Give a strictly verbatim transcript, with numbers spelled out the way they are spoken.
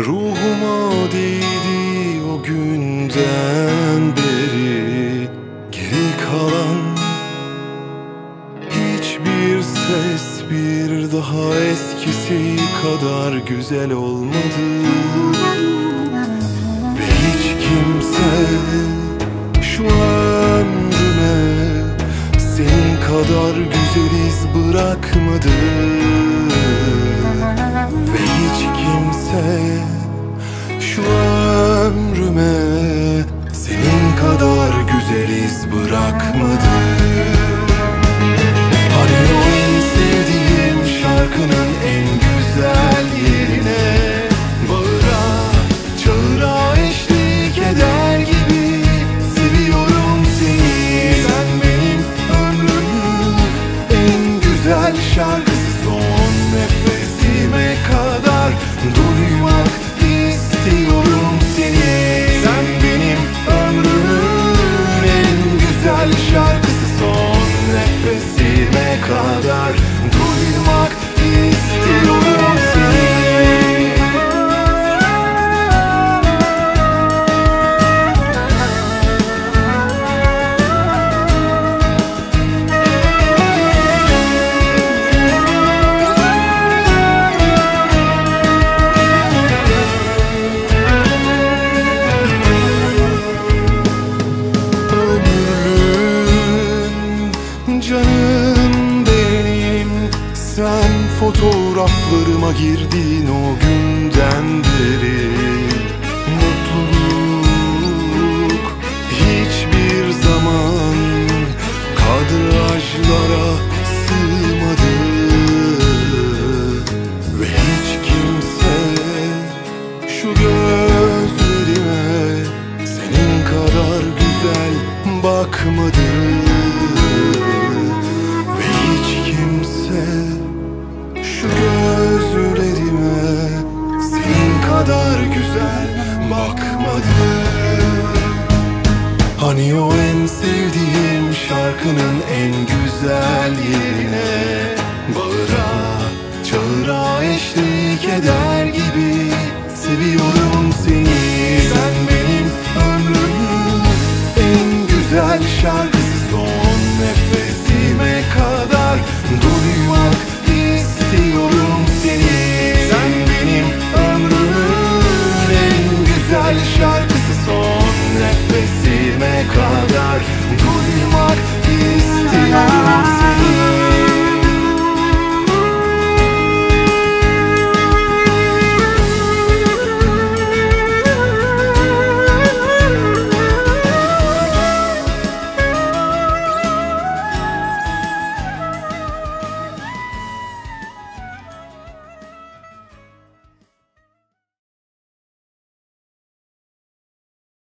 Ruhuma değdi o günden beri. Geri kalan hiçbir ses bir daha eskisi kadar güzel olmadı. Ve hiç kimse şu ömrüme senin kadar güzel iz bırakmadı. Ve hiç kimse şu ömrüme senin kadar güzel iz bırakmadı. Hani o en sevdiğim şarkının en güzel yerine bağıra çağıra eşlik eder gibi seviyorum seni. Sen benim ömrümün en güzel şarkısı, son nefesime kadar duymak istiyorum seni. Sen benim ömrümün en güzel şarkısı, son nefesime kadar duymak istiyorum seni. Canım benim, sen fotoğraflarıma girdin o günden beri. Mutluluk hiçbir zaman kadrajlara sığmadı. Ve hiç kimse şu gözlerime senin kadar güzel bakmadı. Şu gözlerime senin kadar güzel bakmadı. Hani o en sevdiğim şarkının en güzel yerine bağıra çağıra eşlik eder gibi seviyorum